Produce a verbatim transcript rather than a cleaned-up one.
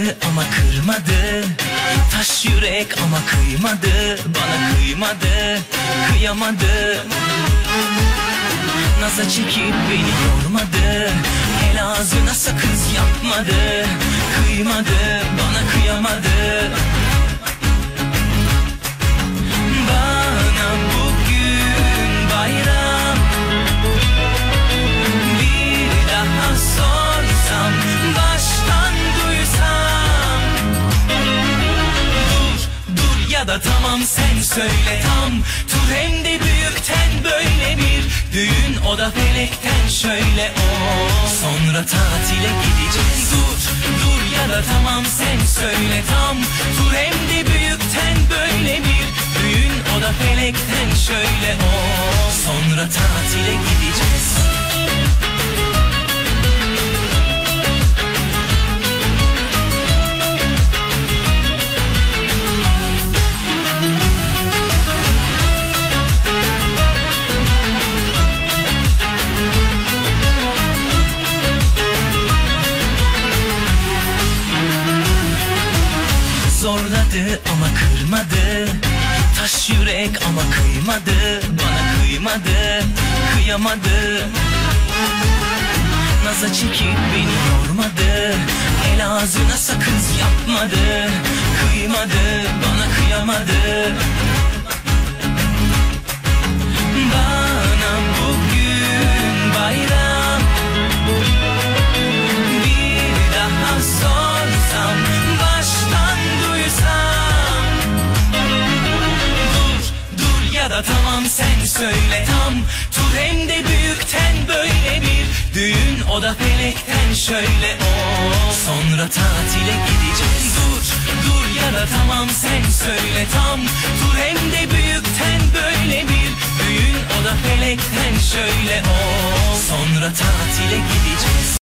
Zorladı ama kırmadı, taş yürek ama kıymadı, bana kıymadı, kıyamadı. Naza çekip beni yormadı, el ağzına sakız yapmadı, kıymadı, bana kıyamadı. Bana bugün bayram, bir daha sorsam, baştan duysam. Dur, dur ya da tamam sen söyle tam, tur hem de büyükten böyle bir düğün, o da felekten şöyle o. Sonra tatile gideceğiz. Dur, dur ya da tamam sen söyle tam, tur hem de büyükten böyle bir düğün, o da felekten şöyle o. Sonra tatile gideceğiz. Zorladı ama kırmadı, taş yürek ama kıymadı, bana kıymadı, kıyamadı. Naza çekip beni yormadı, el ağzına sakız yapmadı, kıymadı, bana kıyamadı. Bana bugün bayram, bir daha sorsam, baştan duysam. Dur, dur ya da tamam sen söyle tam, tur hem de büyükten böyle bir düğün, o da felekten şöyle o. Sonra tatile gideceğiz. Dur, dur ya da tamam sen söyle tam, tur hem de büyükten böyle bir düğün, o da felekten şöyle o. Sonra tatile gideceğiz.